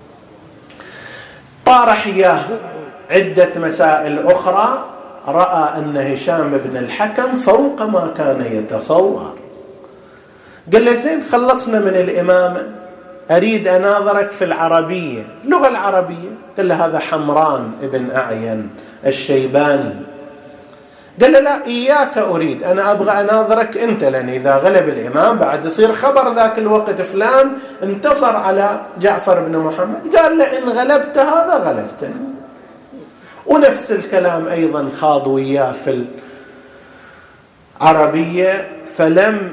طارح إياه عدة مسائل أخرى، رأى أن هشام بن الحكم فوق ما كان يتصور. قال له زين خلصنا من الإمامة، أريد أناظرك في العربية، اللغة العربية. قال له هذا حمران ابن أعين الشيباني. قال له لا، إياك أريد، أنا أبغى أناظرك أنت، لأن إذا غلب الإمام بعد يصير خبر ذاك الوقت فلان انتصر على جعفر بن محمد. قال له إن غلبت هذا غلبتني. ونفس الكلام أيضا خاض وياه في العربية، فلم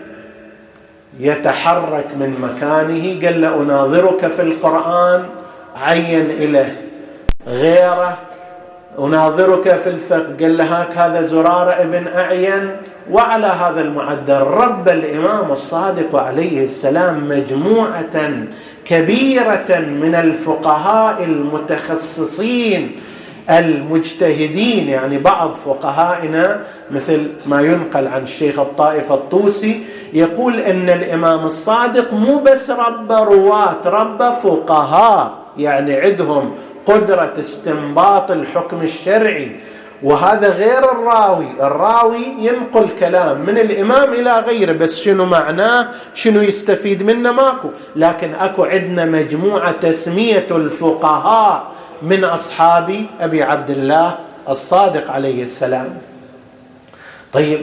يتحرك من مكانه. قال له أناظرك في القرآن، عين إليه غيره. أناظرك في الفقه، قال له هاك هذا زرارة ابن أعين. وعلى هذا المعدل رب الإمام الصادق عليه السلام مجموعة كبيرة من الفقهاء المتخصصين المجتهدين. يعني بعض فقهائنا مثل ما ينقل عن الشيخ الطائف الطوسي يقول إن الإمام الصادق مو بس رب رواة، رب فقهاء، يعني عندهم قدرة استنباط الحكم الشرعي. وهذا غير الراوي ينقل كلام من الإمام إلى غيره، بس شنو معناه، شنو يستفيد منه ماكو. لكن أكو عندنا مجموعة تسمية الفقهاء من أصحاب أبي عبد الله الصادق عليه السلام. طيب،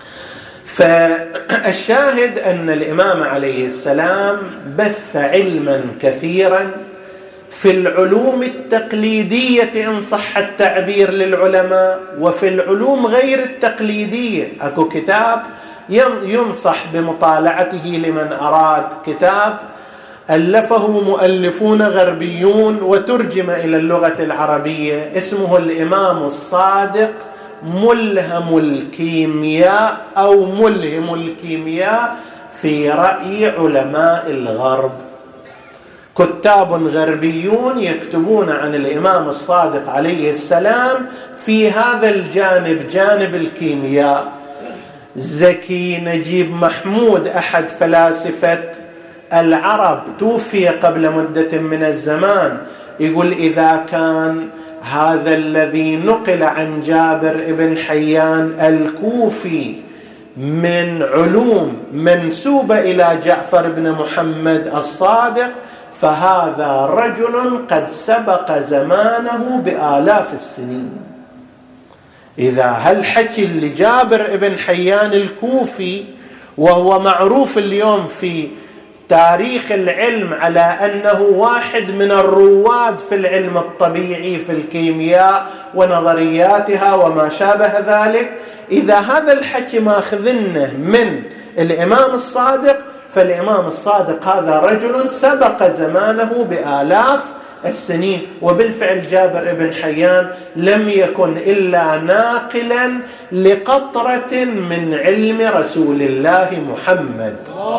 فالشاهد أن الإمام عليه السلام بث علما كثيرا في العلوم التقليدية إن صح التعبير للعلماء، وفي العلوم غير التقليدية. أكو كتاب ينصح بمطالعته لمن أراد، كتاب ألفه مؤلفون غربيون وترجم إلى اللغة العربية، اسمه الإمام الصادق ملهم الكيمياء أو ملهم الكيمياء في رأي علماء الغرب. كتاب غربيون يكتبون عن الإمام الصادق عليه السلام في هذا الجانب، جانب الكيمياء. زكي نجيب محمود أحد فلاسفة العرب توفي قبل مدة من الزمان، يقول إذا كان هذا الذي نقل عن جابر بن حيان الكوفي من علوم منسوبة إلى جعفر بن محمد الصادق، فهذا رجل قد سبق زمانه بآلاف السنين. إذا هالحكي اللي جابر بن حيان الكوفي، وهو معروف اليوم في تاريخ العلم على أنه واحد من الرواد في العلم الطبيعي في الكيمياء ونظرياتها وما شابه ذلك، إذا هذا الحكي ماخذنه من الإمام الصادق، فالإمام الصادق هذا رجل سبق زمانه بآلاف السنين. وبالفعل جابر بن حيان لم يكن إلا ناقلا لقطرة من علم رسول الله محمد.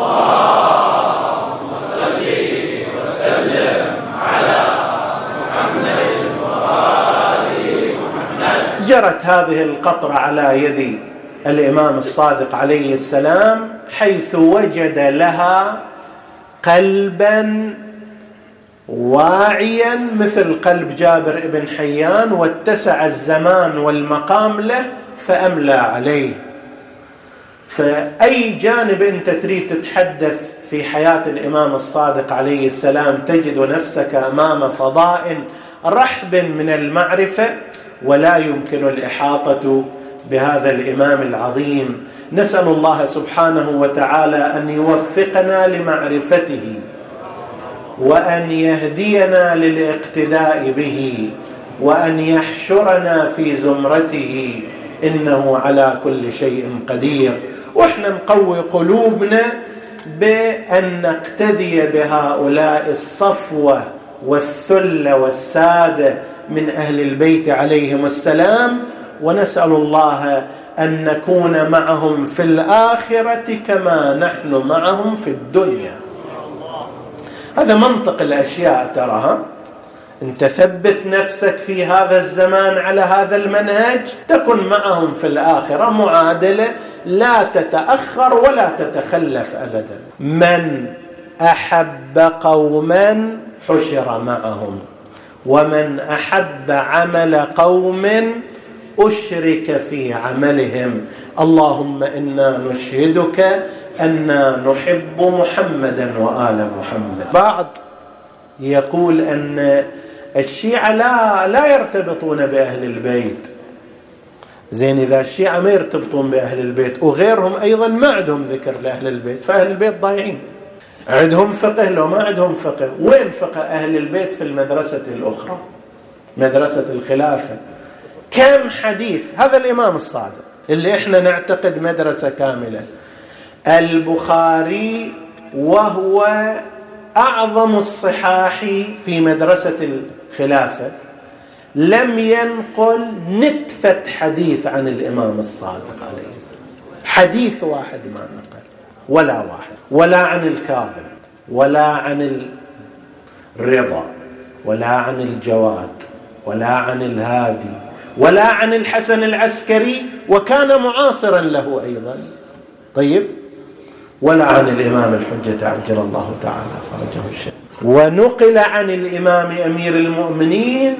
اللهم صل وسلم على محمد وآل محمد. جرت هذه القطرة على يد الإمام الصادق عليه السلام، حيث وجد لها قلبا واعيا مثل قلب جابر بن حيان، واتسع الزمان والمقام له فأملى عليه. فأي جانب أنت تريد تتحدث في حياة الإمام الصادق عليه السلام تجد نفسك أمام فضاء رحب من المعرفة، ولا يمكن الإحاطة بهذا الإمام العظيم. نسأل الله سبحانه وتعالى أن يوفقنا لمعرفته، وأن يهدينا للاقتداء به، وأن يحشرنا في زمرته، إنه على كل شيء قدير. وإحنا نقوي قلوبنا بأن نقتدي بهؤلاء الصفوة والثلة والسادة من أهل البيت عليهم السلام، ونسأل الله أن نكون معهم في الآخرة كما نحن معهم في الدنيا. هذا منطق الأشياء تراها. أنت ثبت نفسك في هذا الزمان على هذا المنهج، تكن معهم في الآخرة معادلة، لا تتأخر ولا تتخلف أبدا. من أحب قوما حشر معهم، ومن أحب عمل قوم أشرك في عملهم. اللهم إنا نشهدك أننا نحب محمدا وآل محمد. بعض يقول أن الشيعة لا يرتبطون بأهل البيت. زين، إذا الشيعة ما يرتبطون بأهل البيت وغيرهم أيضا ما عندهم ذكر لأهل البيت، فأهل البيت ضايعين. عندهم فقه لو ما عندهم فقه. وين فقه أهل البيت في المدرسة الأخرى، مدرسة الخلافة؟ كم حديث هذا الإمام الصادق اللي إحنا نعتقد مدرسة كاملة. البخاري وهو أعظم الصحاح في مدرسة الخلافة لم ينقل نتفة حديث عن الإمام الصادق عليه السلام، حديث واحد ما نقل، ولا واحد، ولا عن الكاظم، ولا عن الرضا، ولا عن الجواد، ولا عن الهادي، ولا عن الحسن العسكري، وكان معاصرا له أيضا. طيب، ولا عن الإمام الحجة عجل الله تعالى فرجه الشريف. ونقل عن الإمام أمير المؤمنين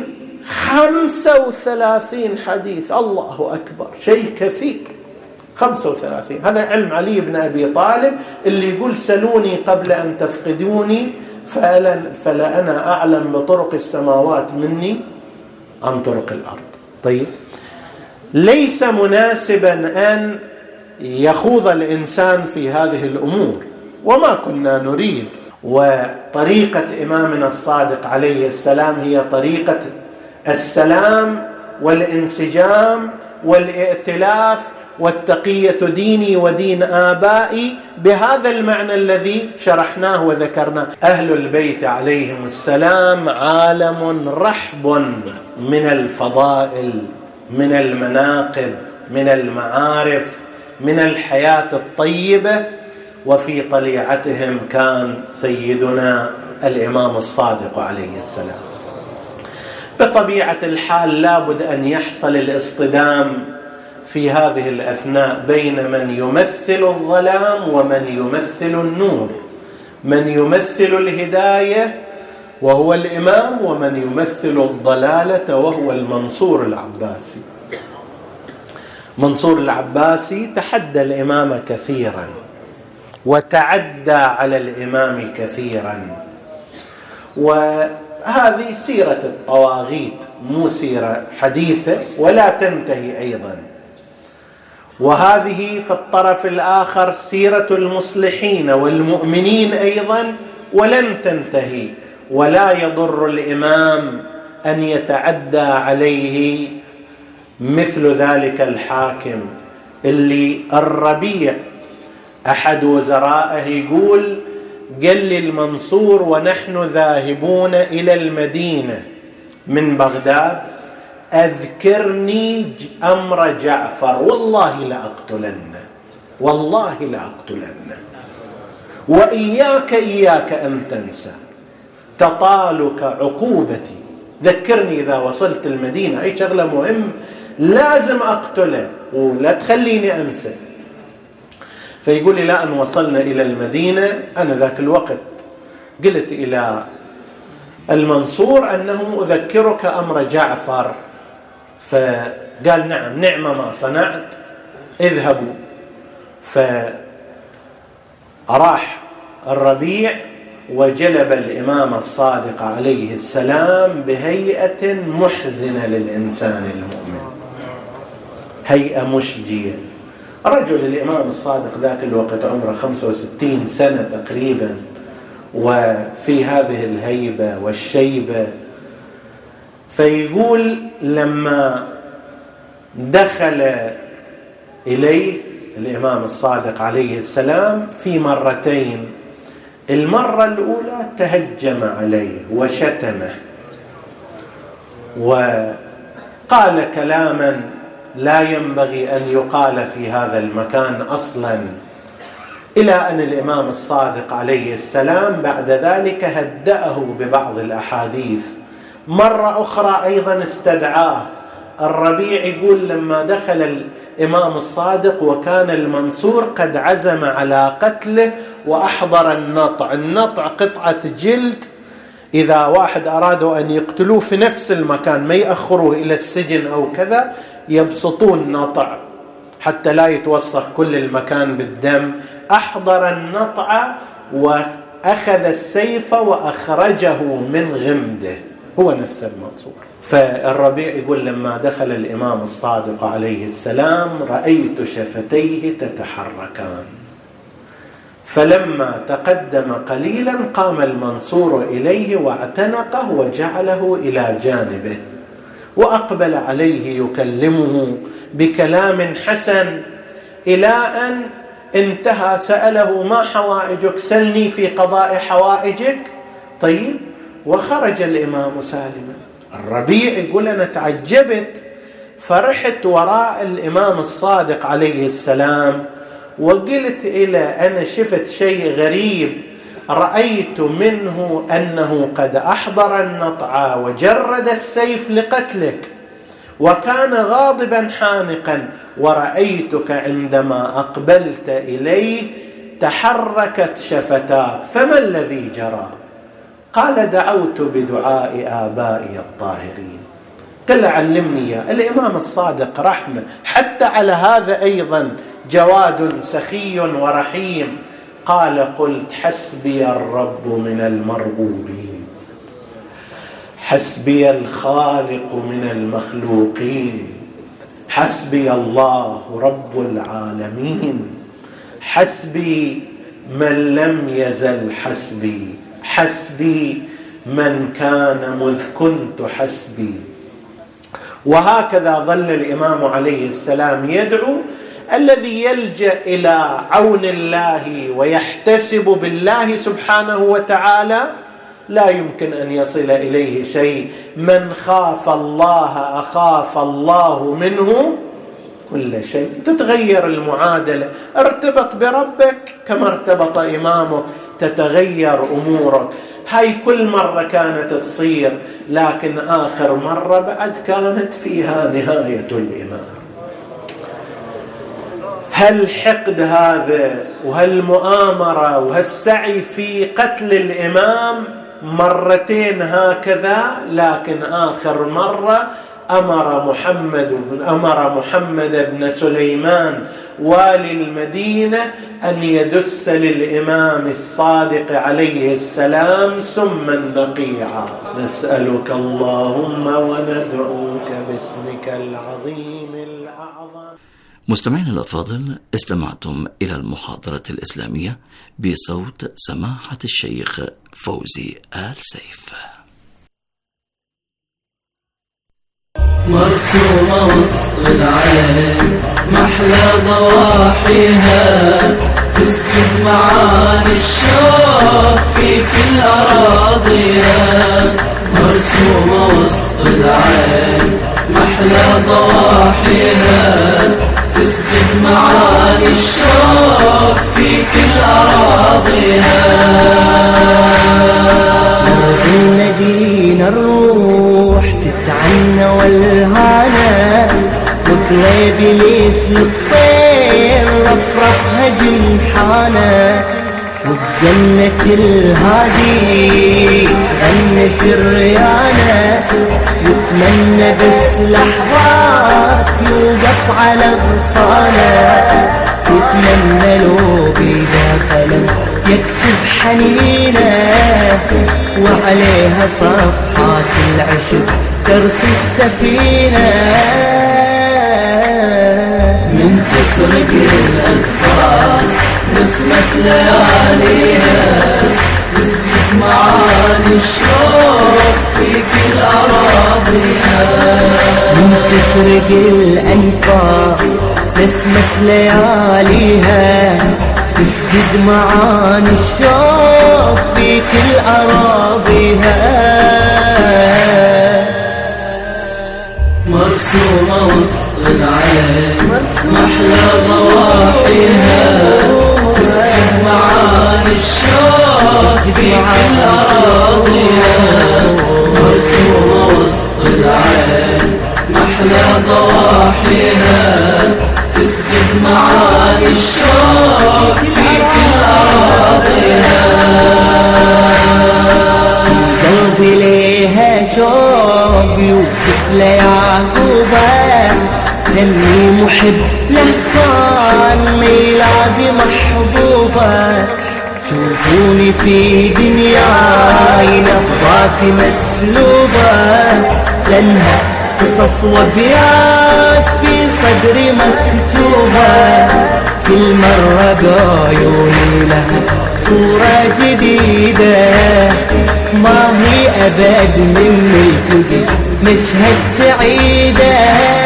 35 حديث. الله أكبر، شيء كثير. 35. هذا علم علي بن أبي طالب اللي يقول سلوني قبل أن تفقدوني فلا أنا أعلم بطرق السماوات مني عن طرق الأرض. طيب، ليس مناسبا أن يخوض الإنسان في هذه الأمور، وما كنا نريد. وطريقة إمامنا الصادق عليه السلام هي طريقة السلام والانسجام والائتلاف والتقية ديني ودين آبائي، بهذا المعنى الذي شرحناه وذكرناه. أهل البيت عليهم السلام عالم رحب من الفضائل، من المناقب، من المعارف، من الحياة الطيبة. وفي طليعتهم كان سيدنا الإمام الصادق عليه السلام. بطبيعة الحال لابد أن يحصل الاصطدام في هذه الأثناء بين من يمثل الظلام ومن يمثل النور، من يمثل الهداية وهو الإمام، ومن يمثل الضلالة وهو المنصور العباسي. منصور العباسي تحدى الإمام كثيرا وتعدى على الإمام كثيرا، وهذه سيرة الطواغيت، مو سيرة حديثة ولا تنتهي أيضا. وهذه في الطرف الآخر سيرة المصلحين والمؤمنين أيضا ولن تنتهي. ولا يضر الإمام أن يتعدى عليه مثل ذلك الحاكم اللي الربيع أحد وزرائه يقول: قال لي المنصور ونحن ذاهبون إلى المدينة من بغداد: أذكرني أمر جعفر والله لأقتلنه، والله لأقتلنه، وإياك أن تنسى، تطالك عقوبتي، ذكرني إذا وصلت المدينة أي شغلة مهم لازم أقتله ولا تخليني أنسى. فيقول لي: لا، أن وصلنا إلى المدينة أنا ذاك الوقت قلت إلى المنصور أنه أذكرك أمر جعفر، فقال: نعم، نعم ما صنعت، اذهبوا. فراح الربيع وجلب الإمام الصادق عليه السلام بهيئة محزنة للإنسان المؤمن، هيئة مشجية. رجل الإمام الصادق ذاك الوقت عمره 65 سنة تقريبا، وفي هذه الهيبة والشيبة. فيقول: لما دخل إليه الإمام الصادق عليه السلام في مرتين، المرة الأولى تهجم عليه وشتمه وقال كلاما لا ينبغي أن يقال في هذا المكان أصلا، إلى أن الإمام الصادق عليه السلام بعد ذلك هدأه ببعض الأحاديث. مرة أخرى أيضا استدعاه. الربيع يقول: لما دخل الإمام الصادق وكان المنصور قد عزم على قتله وأحضر النطع. النطع قطعة جلد، إذا واحد أرادوا أن يقتلوه في نفس المكان ما يأخروه إلى السجن أو كذا، يبسطون نطع حتى لا يتوسخ كل المكان بالدم. أحضر النطع وأخذ السيف وأخرجه من غمده، هو نفس المنصور. فالربيع يقول: لما دخل الإمام الصادق عليه السلام رأيت شفتيه تتحركان، فلما تقدم قليلا قام المنصور إليه واعتنقه وجعله إلى جانبه وأقبل عليه يكلمه بكلام حسن، إلى أن انتهى. سأله: ما حوائجك؟ سلني في قضاء حوائجك. طيب، وخرج الإمام سالما. الربيع يقول: أنا تعجبت، فرحت وراء الإمام الصادق عليه السلام وقلت أنا شفت شيء غريب، رأيت منه أنه قد أحضر النطع وجرد السيف لقتلك وكان غاضبا حانقا، ورأيتك عندما أقبلت إليه تحركت شفتاك، فما الذي جرى؟ قال: دعوت بدعاء آبائي الطاهرين. قال: علمني يا الإمام الصادق رحمة، حتى على هذا أيضا جواد سخي ورحيم. قال: قلت: حسبي الرب من المربوبين، حسبي الخالق من المخلوقين، حسبي الله رب العالمين، حسبي من لم يزل حسبي، حسبي من كان مذ كنت حسبي. وهكذا ظل الإمام عليه السلام يدعو. الذي يلجأ إلى عون الله ويحتسب بالله سبحانه وتعالى لا يمكن أن يصل إليه شيء. من خاف الله أخاف الله منه كل شيء. تتغير المعادلة، ارتبط بربك كما ارتبط إمامك، تتغير أمورك. هاي كل مرة كانت تصير، لكن آخر مرة بعد كانت فيها نهاية الإمام. هالحقد هذا وهالمؤامرة وهالسعي في قتل الإمام مرتين هكذا، لكن آخر مرة أمر محمد بن سليمان والي المدينة أن يدس للإمام الصادق عليه السلام سما بقيعا. نسألك اللهم وندعوك باسمك العظيم الأعظم. مستمعينا الأفاضل، استمعتم إلى المحاضرة الإسلامية بصوت سماحة الشيخ فوزي آل سيف. مرسومة وسط العين محلى ضواحيها، تسكت معاني الشوق في كل أراضيها. مرسومة وسط العين محلى ضواحيها، تسكت معاني الشوق في كل أراضيها. المدينة الروح تتعنى والهانا، وكليب مثل الطير رفرفها جنحانا، وبجنة الهادي تغني شريانا، يتمنى بس لحظات يوقف على غصانا، يتمنى لو بيده قلم يكتب حنينه، وعليها صفحات العشق ترسي السفينة. من تسرق الأنفاس نسمة لياليها، تسقط معاني الشوق في كل أراضيها. من تسرق الأنفاس نسمة لياليها، تسجد معاني الشوق في كل أراضيها. مرسومة وسط العين محلى ضواحيها، تسجد معاني الشوق في كل أراضيها. مرسومة وسط العين محلى ضواحيها، تسجد معاني الشوق في كل أراضيها. قلبي ليها شوق يوسف ليعقوبة، تني محب لهفان ميلادي محبوبة. شوفوني في دنياي نبضاتي مسلوبة، لأنها قصص وابيات في صدري مكتوبة. كل مرة بعيوني لها صورة جديدة، ما هي أبد من ملتقي مشهد تعيده.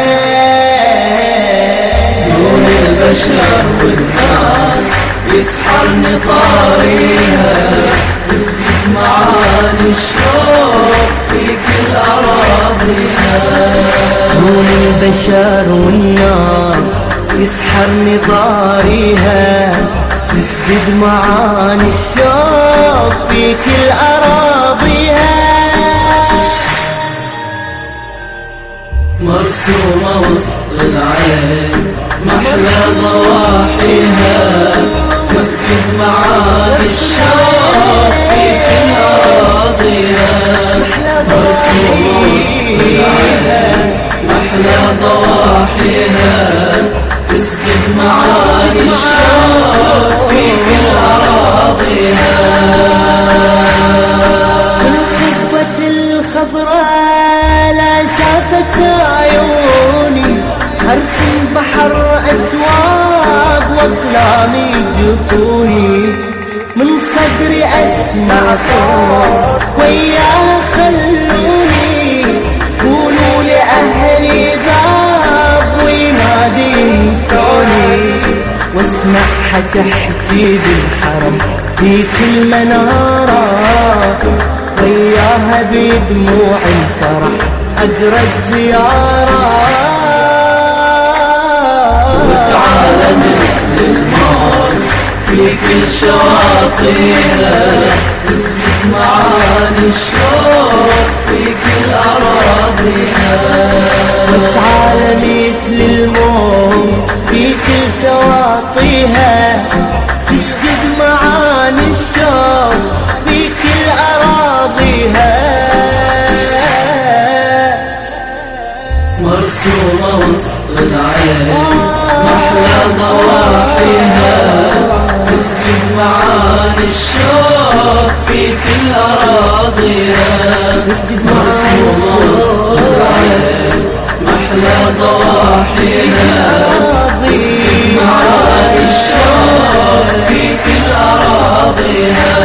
نور البشر والناس يسحرني طاريها، تسقط معاني الشوق في كل أراضيها. نور البشر والناس يسحرني طاريها، تسجد معاني الشوق في كل أراضيها. مرسومة وسط العين محلى ضواحيها، تسكت معاني الشوق في كل أراضيها. مرسومة وسط العين محلى ضواحيها، تسكت معاني الشوق في كل أراضيها. القبة الخضراء لا شافت عيوني، أرسم بحر أسواق وأقلامي جفوني. من صدري أسمع صوت وياه خلوني، قولوا لأهلي ذاب وينادي ينفعوني. واسمعها تحكي بالحرم بيت المنارات، وياها بدموع الفرح أقرأ الزيارات. وتعالى مثل الموت في كل شواطئها، تسقط معاني الشوق في كل أراضيها. وتعالى مثل الموت في كل شواطئها، تسجد معاني الشوق في كل أراضيها. مرسومة وسط العين محلى ضواحيها تسكن معاني الشوق في كل أراضيها مرسومة وسط العين محلى ضواحيها تسكن معاني الشوق في كل أراضيها